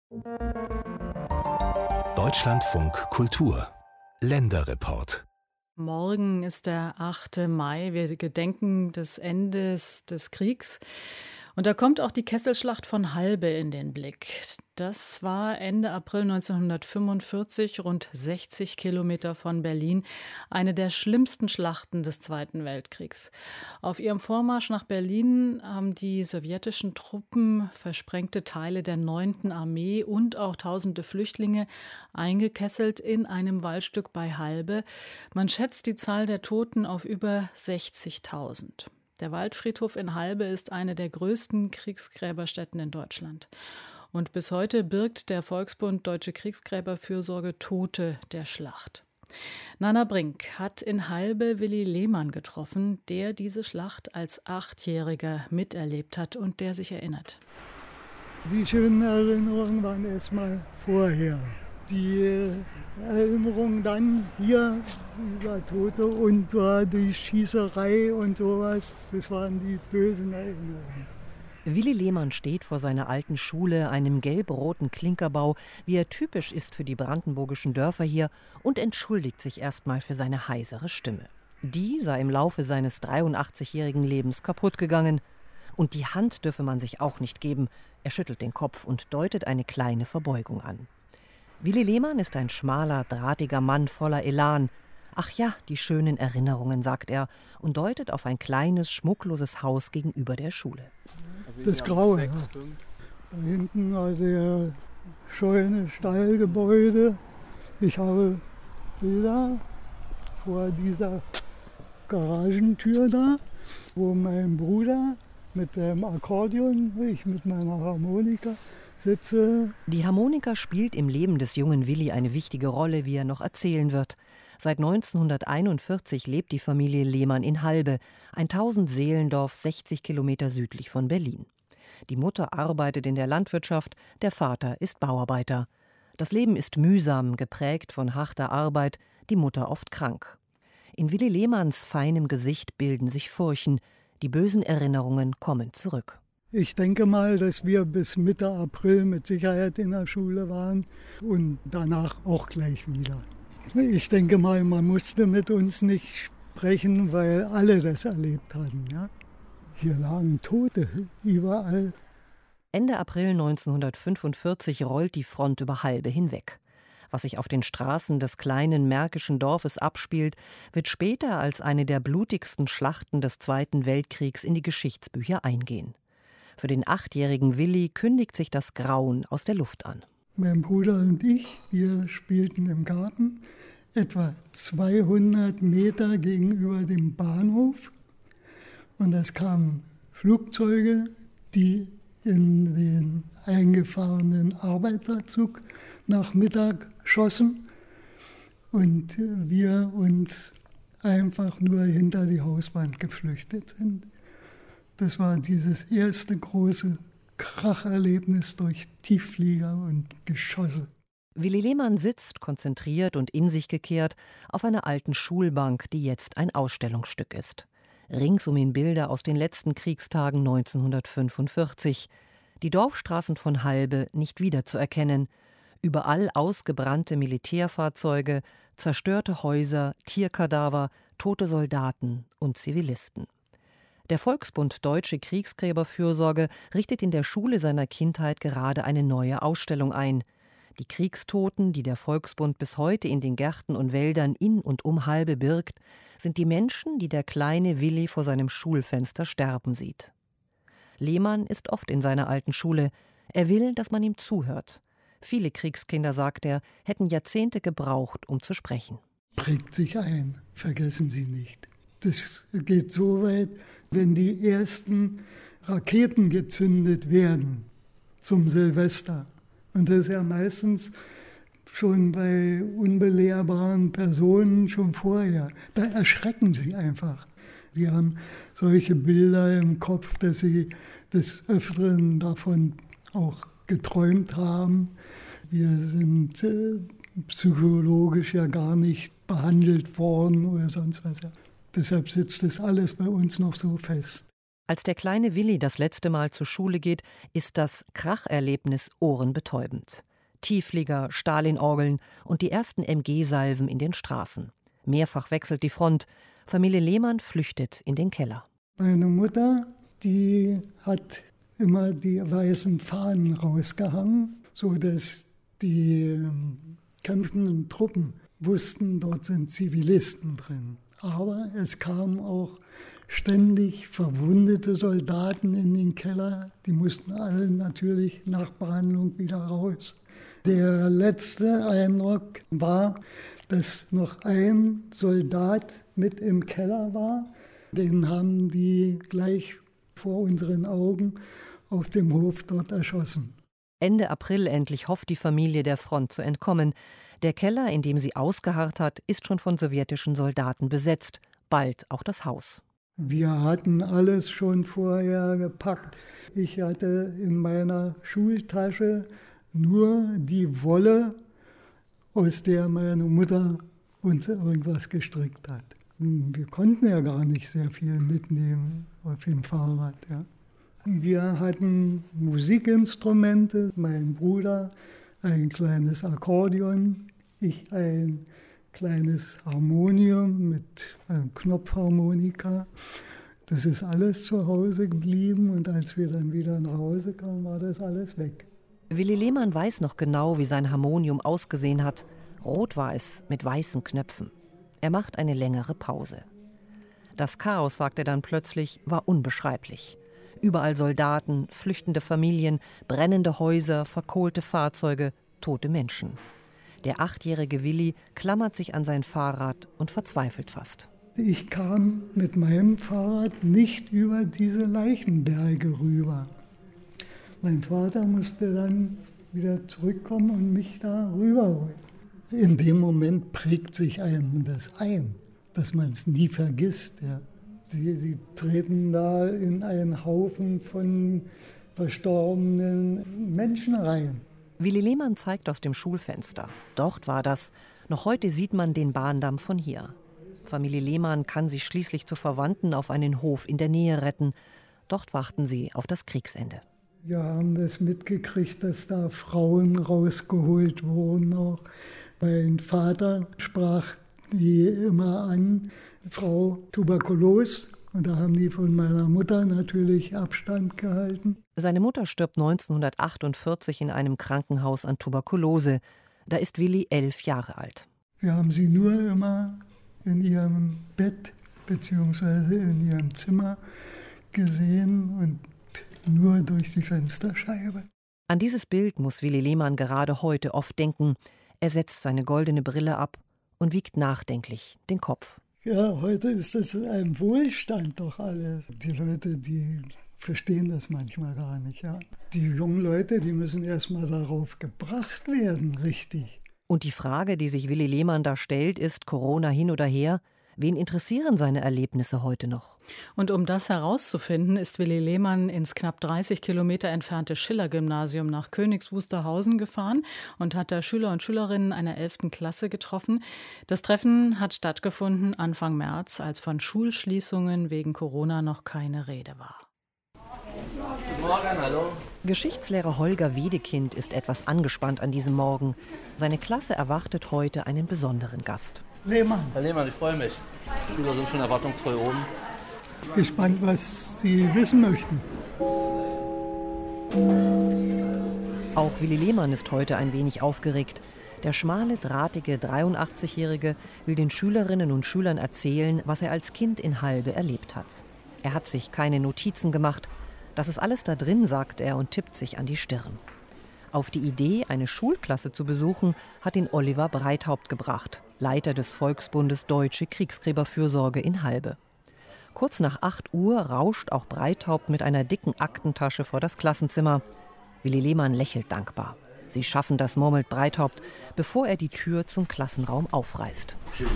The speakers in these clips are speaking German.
Deutschlandfunk Kultur Länderreport. Morgen ist der 8. Mai. Wir gedenken des Endes des Kriegs. Und da kommt auch die Kesselschlacht von Halbe in den Blick. Das war Ende April 1945, rund 60 Kilometer von Berlin, eine der schlimmsten Schlachten des Zweiten Weltkriegs. Auf ihrem Vormarsch nach Berlin haben die sowjetischen Truppen versprengte Teile der 9. Armee und auch tausende Flüchtlinge eingekesselt in einem Waldstück bei Halbe. Man schätzt die Zahl der Toten auf über 60.000. Der Waldfriedhof in Halbe ist eine der größten Kriegsgräberstätten in Deutschland. Und bis heute birgt der Volksbund Deutsche Kriegsgräberfürsorge Tote der Schlacht. Nana Brink hat in Halbe Willy Lehmann getroffen, der diese Schlacht als 8-Jähriger miterlebt hat und der sich erinnert. Die schönen Erinnerungen waren erstmal vorher. Die Erinnerung dann hier über Tote und die Schießerei und sowas, das waren die bösen Erinnerungen. Willy Lehmann steht vor seiner alten Schule, einem gelb-roten Klinkerbau, wie er typisch ist für die brandenburgischen Dörfer hier, und entschuldigt sich erstmal für seine heisere Stimme. Die sei im Laufe seines 83-jährigen Lebens kaputt gegangen. Und die Hand dürfe man sich auch nicht geben. Er schüttelt den Kopf und deutet eine kleine Verbeugung an. Willy Lehmann ist ein schmaler, drahtiger Mann voller Elan. Ach ja, die schönen Erinnerungen, sagt er und deutet auf ein kleines, schmuckloses Haus gegenüber der Schule. Das Graue. Ja. Da hinten war der scheune Stallgebäude. Ich habe Bilder vor dieser Garagentür da, wo mein Bruder mit dem Akkordeon, ich mit meiner Harmonika sitze. Die Harmonika spielt im Leben des jungen Willy eine wichtige Rolle, wie er noch erzählen wird. Seit 1941 lebt die Familie Lehmann in Halbe, ein 1000-Seelendorf 60 Kilometer südlich von Berlin. Die Mutter arbeitet in der Landwirtschaft, der Vater ist Bauarbeiter. Das Leben ist mühsam, geprägt von harter Arbeit, die Mutter oft krank. In Willy Lehmanns feinem Gesicht bilden sich Furchen, die bösen Erinnerungen kommen zurück. Ich denke mal, dass wir bis Mitte April mit Sicherheit in der Schule waren und danach auch gleich wieder. Ich denke mal, man musste mit uns nicht sprechen, weil alle das erlebt hatten. Ja? Hier lagen Tote überall. Ende April 1945 rollt die Front über Halbe hinweg. Was sich auf den Straßen des kleinen märkischen Dorfes abspielt, wird später als eine der blutigsten Schlachten des Zweiten Weltkriegs in die Geschichtsbücher eingehen. Für den 8-jährigen Willy kündigt sich das Grauen aus der Luft an. Mein Bruder und ich, wir spielten im Garten, etwa 200 Meter gegenüber dem Bahnhof. Und es kamen Flugzeuge, die in den eingefahrenen Arbeiterzug nach Mittag schossen. Und wir uns einfach nur hinter die Hauswand geflüchtet sind. Das war dieses erste große Kracherlebnis durch Tiefflieger und Geschosse. Willy Lehmann sitzt, konzentriert und in sich gekehrt, auf einer alten Schulbank, die jetzt ein Ausstellungsstück ist. Rings um ihn Bilder aus den letzten Kriegstagen 1945. Die Dorfstraßen von Halbe nicht wiederzuerkennen. Überall ausgebrannte Militärfahrzeuge, zerstörte Häuser, Tierkadaver, tote Soldaten und Zivilisten. Der Volksbund Deutsche Kriegsgräberfürsorge richtet in der Schule seiner Kindheit gerade eine neue Ausstellung ein. Die Kriegstoten, die der Volksbund bis heute in den Gärten und Wäldern in und um Halbe birgt, sind die Menschen, die der kleine Willy vor seinem Schulfenster sterben sieht. Lehmann ist oft in seiner alten Schule. Er will, dass man ihm zuhört. Viele Kriegskinder, sagt er, hätten Jahrzehnte gebraucht, um zu sprechen. Prägt sich ein, vergessen Sie nicht. Das geht so weit, wenn die ersten Raketen gezündet werden zum Silvester. Und das ist ja meistens schon bei unbelehrbaren Personen schon vorher. Da erschrecken sie einfach. Sie haben solche Bilder im Kopf, dass sie des Öfteren davon auch geträumt haben. Wir sind psychologisch ja gar nicht behandelt worden oder sonst was. Deshalb sitzt das alles bei uns noch so fest. Als der kleine Willi das letzte Mal zur Schule geht, ist das Kracherlebnis ohrenbetäubend. Tiefflieger, Stalin-Orgeln und die ersten MG-Salven in den Straßen. Mehrfach wechselt die Front. Familie Lehmann flüchtet in den Keller. Meine Mutter, die hat immer die weißen Fahnen rausgehangen, sodass die kämpfenden Truppen wussten, dort sind Zivilisten drin. Aber es kamen auch ständig verwundete Soldaten in den Keller. Die mussten alle natürlich nach Behandlung wieder raus. Der letzte Eindruck war, dass noch ein Soldat mit im Keller war. Den haben die gleich vor unseren Augen auf dem Hof dort erschossen. Ende April endlich hofft die Familie, der Front zu entkommen. Der Keller, in dem sie ausgeharrt hat, ist schon von sowjetischen Soldaten besetzt. Bald auch das Haus. Wir hatten alles schon vorher gepackt. Ich hatte in meiner Schultasche nur die Wolle, aus der meine Mutter uns irgendwas gestrickt hat. Wir konnten ja gar nicht sehr viel mitnehmen auf dem Fahrrad. Ja. Wir hatten Musikinstrumente, mein Bruder ein kleines Akkordeon, ich ein kleines Harmonium mit einem Knopfharmonika. Das ist alles zu Hause geblieben und als wir dann wieder nach Hause kamen, war das alles weg. Willi Lehmann weiß noch genau, wie sein Harmonium ausgesehen hat. Rot war es mit weißen Knöpfen. Er macht eine längere Pause. Das Chaos, sagt er dann plötzlich, war unbeschreiblich. Überall Soldaten, flüchtende Familien, brennende Häuser, verkohlte Fahrzeuge, tote Menschen. Der 8-jährige Willi klammert sich an sein Fahrrad und verzweifelt fast. Ich kam mit meinem Fahrrad nicht über diese Leichenberge rüber. Mein Vater musste dann wieder zurückkommen und mich da rüberholen. In dem Moment prägt sich einem das ein, dass man es nie vergisst. Ja. Sie treten da in einen Haufen von verstorbenen Menschen rein. Willi Lehmann zeigt aus dem Schulfenster. Dort war das. Noch heute sieht man den Bahndamm von hier. Familie Lehmann kann sich schließlich zu Verwandten auf einen Hof in der Nähe retten. Dort warten sie auf das Kriegsende. Wir haben das mitgekriegt, dass da Frauen rausgeholt wurden. Auch mein Vater sprach die immer an, Frau Tuberkulos. Und da haben die von meiner Mutter natürlich Abstand gehalten. Seine Mutter stirbt 1948 in einem Krankenhaus an Tuberkulose. Da ist Willi 11 Jahre alt. Wir haben sie nur immer in ihrem Bett bzw. in ihrem Zimmer gesehen und nur durch die Fensterscheibe. An dieses Bild muss Willi Lehmann gerade heute oft denken. Er setzt seine goldene Brille ab und wiegt nachdenklich den Kopf. Ja, heute ist das ein Wohlstand doch alles. Die Leute, die verstehen das manchmal gar nicht. Ja. Die jungen Leute, die müssen erst mal darauf gebracht werden, richtig. Und die Frage, die sich Willi Lehmann da stellt, ist, Corona hin oder her, wen interessieren seine Erlebnisse heute noch? Und um das herauszufinden, ist Willi Lehmann ins knapp 30 Kilometer entfernte Schiller-Gymnasium nach Königs Wusterhausen gefahren und hat da Schüler und Schülerinnen einer 11. Klasse getroffen. Das Treffen hat stattgefunden Anfang März, als von Schulschließungen wegen Corona noch keine Rede war. Guten Morgen, hallo. Geschichtslehrer Holger Wiedekind ist etwas angespannt an diesem Morgen. Seine Klasse erwartet heute einen besonderen Gast. Lehmann. Herr Lehmann, ich freue mich. Die Schüler sind schon erwartungsvoll oben. Gespannt, was Sie wissen möchten. Auch Willi Lehmann ist heute ein wenig aufgeregt. Der schmale, drahtige 83-Jährige will den Schülerinnen und Schülern erzählen, was er als Kind in Halbe erlebt hat. Er hat sich keine Notizen gemacht. Das ist alles da drin, sagt er und tippt sich an die Stirn. Auf die Idee, eine Schulklasse zu besuchen, hat ihn Oliver Breithaupt gebracht, Leiter des Volksbundes Deutsche Kriegsgräberfürsorge in Halbe. Kurz nach 8 Uhr rauscht auch Breithaupt mit einer dicken Aktentasche vor das Klassenzimmer. Willi Lehmann lächelt dankbar. Sie schaffen das, murmelt Breithaupt, bevor er die Tür zum Klassenraum aufreißt.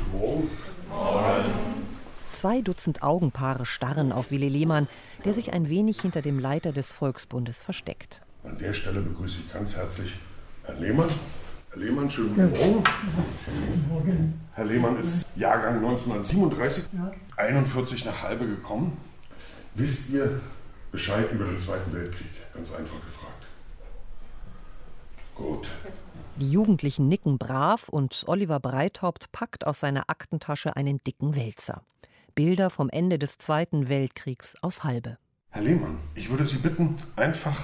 2 Dutzend Augenpaare starren auf Willi Lehmann, der sich ein wenig hinter dem Leiter des Volksbundes versteckt. An der Stelle begrüße ich ganz herzlich Herrn Lehmann. Herr Lehmann, schönen guten Morgen. Herr Lehmann ist Jahrgang 1937, 41 nach Halbe gekommen. Wisst ihr Bescheid über den Zweiten Weltkrieg? Ganz einfach gefragt. Gut. Die Jugendlichen nicken brav und Oliver Breithaupt packt aus seiner Aktentasche einen dicken Wälzer. Bilder vom Ende des Zweiten Weltkriegs aus Halbe. Herr Lehmann, ich würde Sie bitten, einfach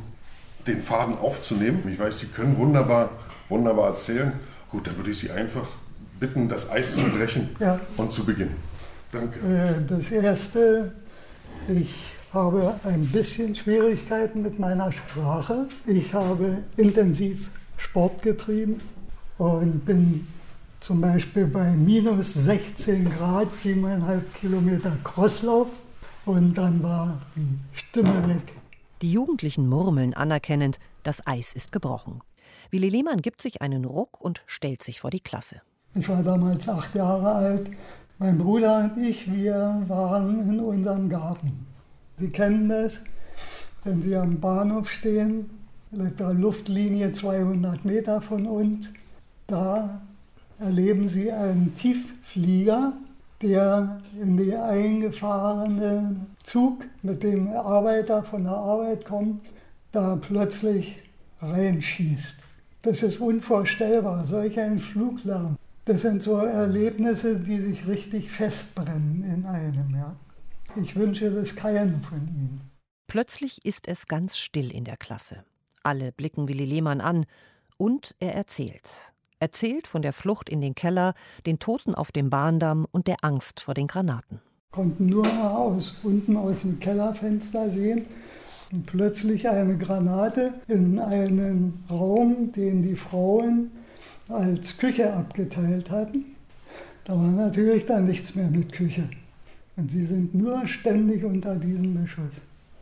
den Faden aufzunehmen. Ich weiß, Sie können wunderbar erzählen. Gut, dann würde ich Sie einfach bitten, das Eis zu brechen und zu beginnen. Danke. Das Erste, ich habe ein bisschen Schwierigkeiten mit meiner Sprache. Ich habe intensiv Sport getrieben und bin zum Beispiel bei minus 16 Grad 7,5 Kilometer Crosslauf und dann war die Stimme weg. Die Jugendlichen murmeln anerkennend, das Eis ist gebrochen. Willi Lehmann gibt sich einen Ruck und stellt sich vor die Klasse. Ich war damals 8 Jahre alt. Mein Bruder und ich, wir waren in unserem Garten. Sie kennen das, wenn Sie am Bahnhof stehen, auf der Luftlinie 200 Meter von uns, da erleben Sie einen Tiefflieger, der in den eingefahrenen Zug, mit dem Arbeiter von der Arbeit kommt, da plötzlich reinschießt. Das ist unvorstellbar, solch ein Fluglärm. Das sind so Erlebnisse, die sich richtig festbrennen in einem. Ja. Ich wünsche das keinem von Ihnen. Plötzlich ist es ganz still in der Klasse. Alle blicken Willi Lehmann an und er erzählt. Erzählt von der Flucht in den Keller, den Toten auf dem Bahndamm und der Angst vor den Granaten. Konnten nur unten aus dem Kellerfenster sehen und plötzlich eine Granate in einen Raum, den die Frauen als Küche abgeteilt hatten. Da war natürlich dann nichts mehr mit Küche. Und sie sind nur ständig unter diesem Beschuss.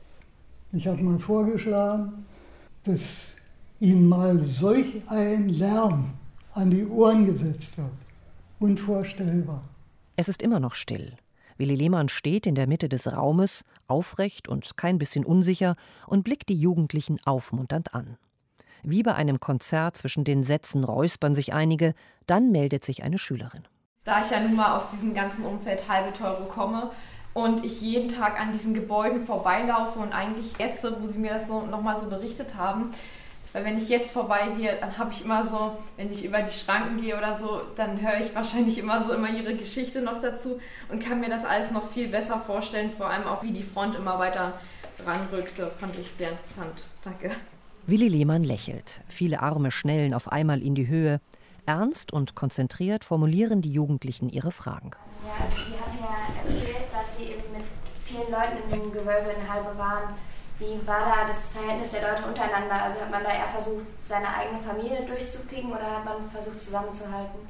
Ich habe mal vorgeschlagen, dass ihnen mal solch ein Lärm an die Ohren gesetzt wird. Unvorstellbar. Es ist immer noch still. Willi Lehmann steht in der Mitte des Raumes, aufrecht und kein bisschen unsicher, und blickt die Jugendlichen aufmunternd an. Wie bei einem Konzert zwischen den Sätzen räuspern sich einige, dann meldet sich eine Schülerin. Da ich ja nun mal aus diesem ganzen Umfeld Halbe-Teuro komme und ich jeden Tag an diesen Gebäuden vorbeilaufe und eigentlich jetzt, wo sie mir das so nochmal so berichtet haben, weil wenn ich jetzt vorbeigehe, dann habe ich immer so, wenn ich über die Schranken gehe oder so, dann höre ich wahrscheinlich immer ihre Geschichte noch dazu und kann mir das alles noch viel besser vorstellen, vor allem auch wie die Front immer weiter ranrückte, fand ich sehr interessant. Danke. Willi Lehmann lächelt. Viele Arme schnellen auf einmal in die Höhe. Ernst und konzentriert formulieren die Jugendlichen ihre Fragen. Ja, also Sie hatten ja erzählt, dass Sie eben mit vielen Leuten in dem Gewölbe in Halbe waren. Wie war da das Verhältnis der Leute untereinander? Also hat man da eher versucht, seine eigene Familie durchzukriegen oder hat man versucht, zusammenzuhalten?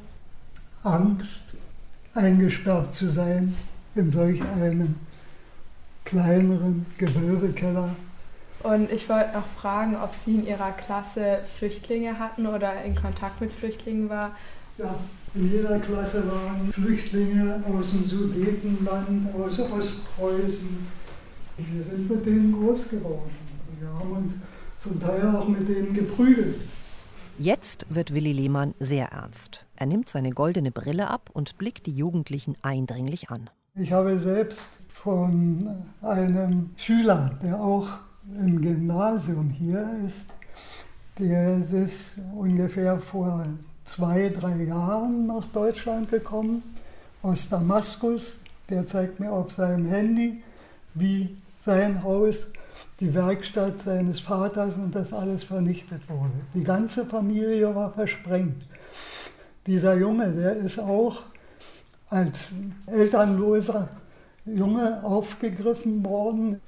Angst, eingesperrt zu sein in solch einem kleineren Gewölbekeller. Und ich wollte noch fragen, ob Sie in Ihrer Klasse Flüchtlinge hatten oder in Kontakt mit Flüchtlingen war. Ja, in jeder Klasse waren Flüchtlinge aus dem Sudetenland, aus Ostpreußen. Wir sind mit denen groß geworden. Wir haben uns zum Teil auch mit denen geprügelt. Jetzt wird Willi Lehmann sehr ernst. Er nimmt seine goldene Brille ab und blickt die Jugendlichen eindringlich an. Ich habe selbst von einem Schüler, der auch im Gymnasium hier ist, der ist ungefähr vor 2-3 Jahren nach Deutschland gekommen, aus Damaskus. Der zeigt mir auf seinem Handy, wie sein Haus, die Werkstatt seines Vaters und das alles vernichtet wurde. Die ganze Familie war versprengt. Dieser Junge, der ist auch als elternloser Junge aufgegriffen worden.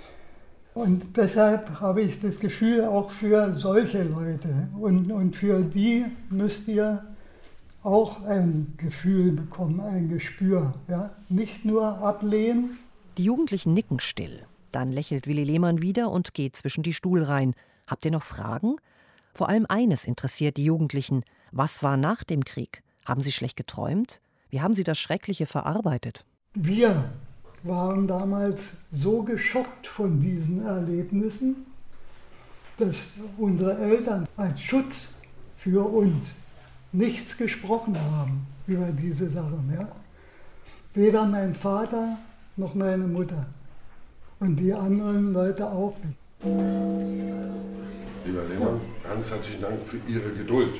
Und deshalb habe ich das Gefühl, auch für solche Leute und für die müsst ihr auch ein Gefühl bekommen, ein Gespür. Ja? Nicht nur ablehnen. Die Jugendlichen nicken still. Dann lächelt Willi Lehmann wieder und geht zwischen die Stuhlreihen. Habt ihr noch Fragen? Vor allem eines interessiert die Jugendlichen. Was war nach dem Krieg? Haben sie schlecht geträumt? Wie haben sie das Schreckliche verarbeitet? Wir waren damals so geschockt von diesen Erlebnissen, dass unsere Eltern als Schutz für uns nichts gesprochen haben über diese Sachen. Ja? Weder mein Vater noch meine Mutter. Und die anderen Leute auch nicht. Lieber Lehmann, ganz herzlichen Dank für Ihre Geduld.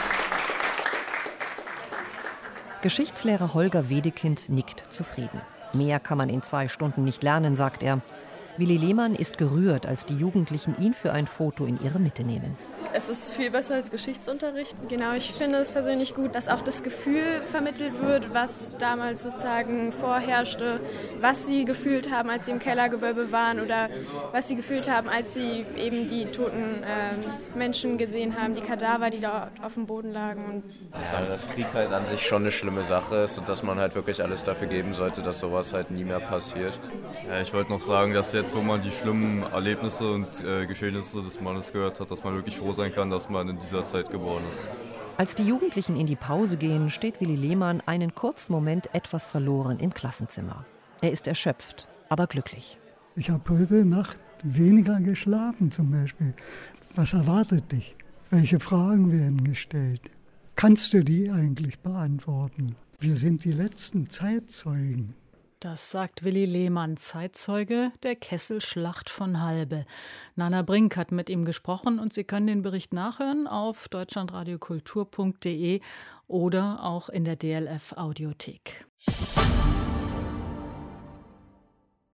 Geschichtslehrer Holger Wedekind nickt zufrieden. Mehr kann man in 2 Stunden nicht lernen, sagt er. Willi Lehmann ist gerührt, als die Jugendlichen ihn für ein Foto in ihre Mitte nehmen. Es ist viel besser als Geschichtsunterricht. Genau, ich finde es persönlich gut, dass auch das Gefühl vermittelt wird, was damals sozusagen vorherrschte, was sie gefühlt haben, als sie im Kellergewölbe waren oder was sie gefühlt haben, als sie eben die toten Menschen gesehen haben, die Kadaver, die da auf dem Boden lagen. Dass Krieg halt an sich schon eine schlimme Sache ist und dass man halt wirklich alles dafür geben sollte, dass sowas halt nie mehr passiert. Ja, ich wollte noch sagen, dass jetzt, wo man die schlimmen Erlebnisse und Geschehnisse des Mannes gehört hat, dass man wirklich froh sein kann, dass man in dieser Zeit geboren ist. Als die Jugendlichen in die Pause gehen, steht Willi Lehmann einen kurzen Moment etwas verloren im Klassenzimmer. Er ist erschöpft, aber glücklich. Ich habe heute Nacht weniger geschlafen zum Beispiel. Was erwartet dich? Welche Fragen werden gestellt? Kannst du die eigentlich beantworten? Wir sind die letzten Zeitzeugen. Das sagt Willi Lehmann, Zeitzeuge der Kesselschlacht von Halbe. Nana Brink hat mit ihm gesprochen und Sie können den Bericht nachhören auf deutschlandradiokultur.de oder auch in der DLF Audiothek.